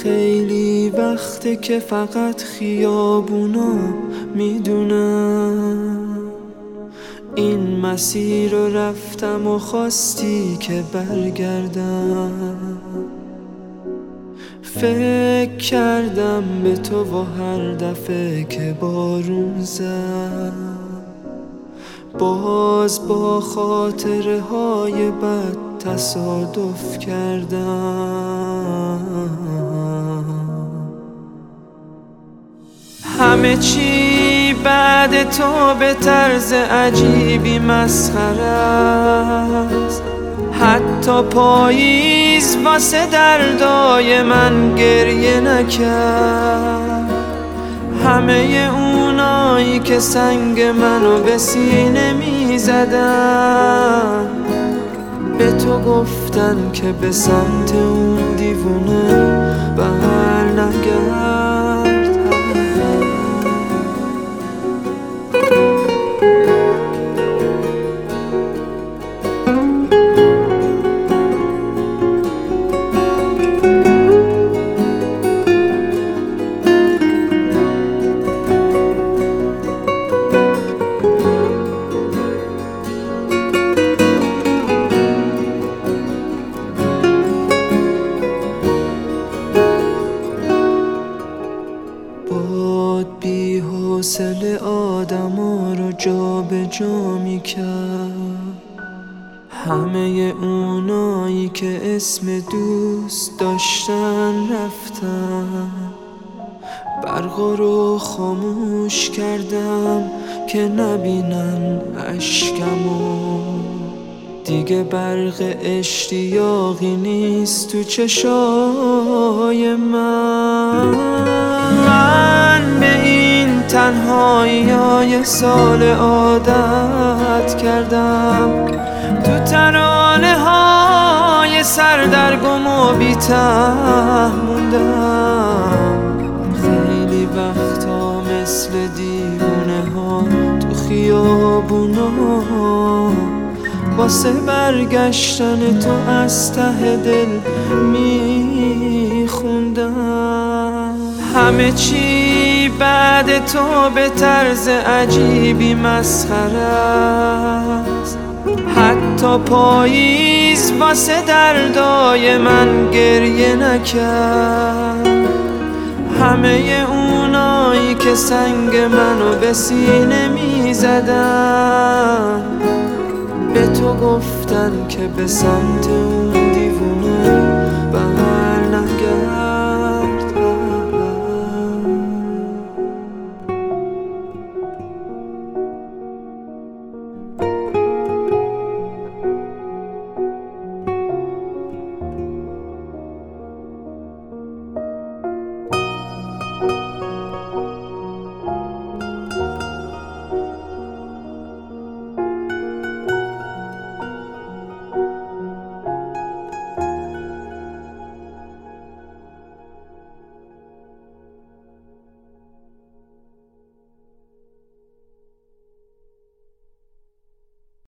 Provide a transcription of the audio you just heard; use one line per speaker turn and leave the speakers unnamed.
خیلی وقته که فقط خیابونا میدونم این مسیر رو رفتم و خواستی که برگردم. فکر کردم به تو و هر دفعه که بارون زد باز با خاطره های بد تصادف کردم. همه چی بعد تو به طرز عجیبی مسخره است، حتی پاییز واسه دردای من گریه نکرد. همه اونایی که سنگ منو به سینه می زدن به تو گفتن که به سمت اون دیوونه بر نگرد. بی حوصله آدما رو جا به جا می کرد. همه اونایی که اسم دوست داشتن رفتن. برقا رو خاموش کردم که نبینن اشکمو. دیگه برق اشتیاقی نیست تو چشای من به این تنهایی‌های سال عادت کردم. تو ترانه های سردرگم و بی‌ته موندم. خیلی وقتا مثل دیوونه ها تو خیابونا واسه برگشتن تو از ته دل میخوندم. همه چی بعد تو به طرز عجیبی مسخره است، حتی پاییز واسه دردای من گریه نکرد. همه اونایی که سنگ منو به سینه میزدن به تو گفتن که به سمت اون